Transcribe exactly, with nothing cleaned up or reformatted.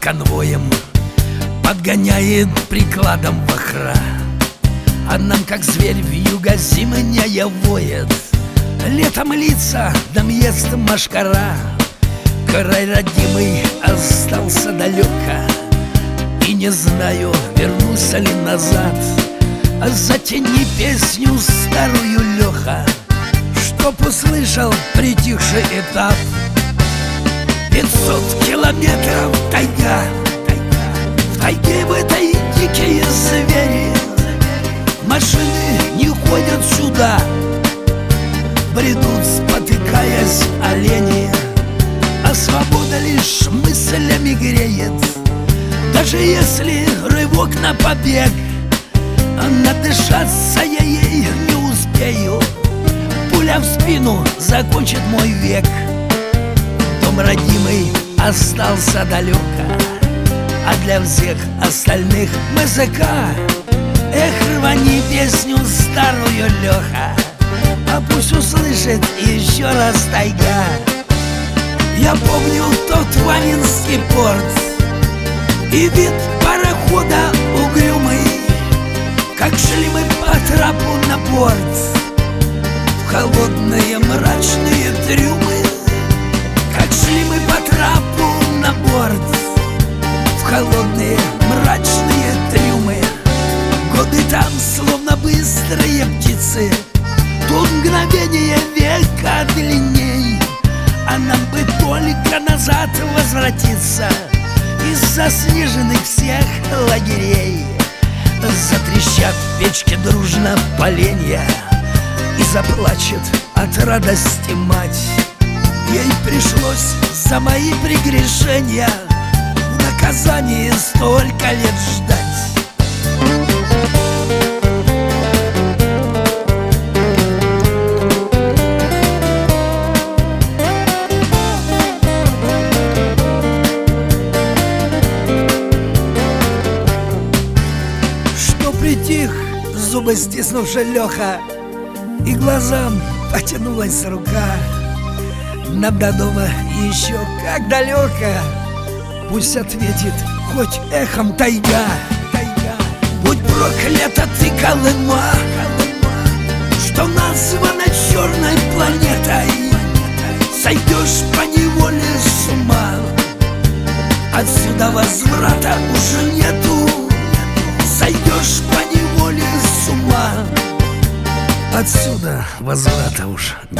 конвоем подгоняет прикладом вохра, а нам, как зверь вьюга зимняя, воет. Летом лица нам ест мошкара. Край родимый остался далеко, и не знаю, вернусь ли назад. Затяни песню старую, Леха, чтоб услышал притихший этап. Пятьсот километров тайга, в тайге в этой дикие звери. Машины не ходят сюда, бредут, спотыкаясь, олени. А свобода лишь мыслями греет, даже если рывок на побег. А надышаться я ей не успею, пуля в спину закончит мой век. Дом родимый остался далеко, а для всех остальных МЗК. Эх, рвани песню старую, Леха, а пусть услышит еще раз тайга. Я помню тот Ванинский порт и вид парохода угрюмый, как шли мы по трапу на борт в холодные мрачные трюмы. Как шли мы по трапу на борт в холодные мрачные трюмы. Годы там словно быстрые птицы, тут мгновение века длинней. А нам бы только назад возвратиться из заснеженных всех лагерей. Затрещат в печке дружно поленья, и заплачет от радости мать. Ей пришлось за мои прегрешения в наказании столько лет ждать. Притих, зубы стиснувши, Леха, и глазам потянулась рука. Нам до дома еще как далеко, пусть ответит хоть эхом тайга. Будь проклята ты, Колыма, что названа черной планетой. Сойдешь поневоле с ума, отсюда возврата уже нету. Сойдешь поневоле с ума, отсюда возврата уж